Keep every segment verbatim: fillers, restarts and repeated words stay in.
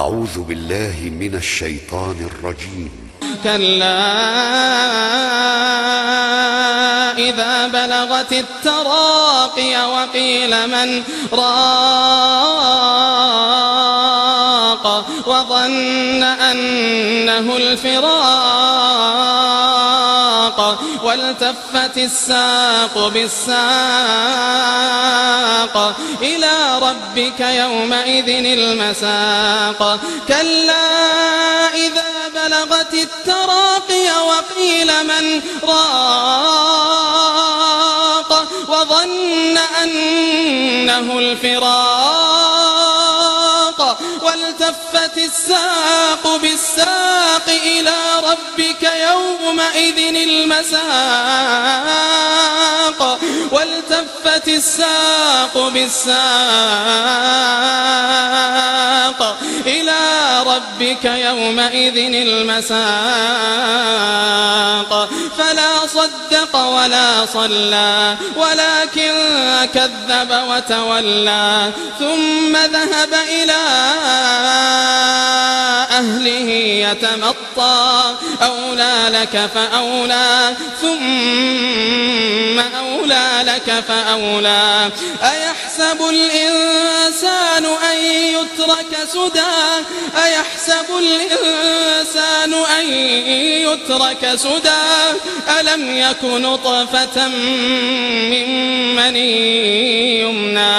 أعوذ بالله من الشيطان الرجيم. كلا إذا بلغت التراقي وقيل من راق وظن أنه الفراق والتفت الساق بالساق إلى ربك يومئذ المساق. كلا إذا بلغت التراقي وقيل من راق وظن أنه الفراق والتفت الساق بالساق إلى ربك يومئذ المساق والتفت الساق بالساق إلى ربك يومئذ المساق. فلا صدق ولا صلى ولكن كذب وتولى ثم ذهب إلى أهله يتمطى أولى لك فأولى ثم أولى لك فأولى. أيحسب الإنسان أن يترك سدى أيحسب الإنسان أن يترك سدى ألم يك نطفة من مني يمنى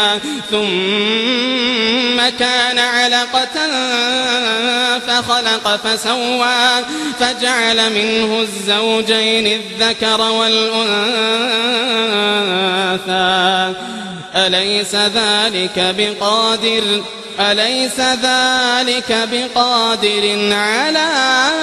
ثم كان علقة فخلق فسوى فجعل منه الزوجين الذكر والأنثى أليس ذلك بقادر أليس ذلك بقادر على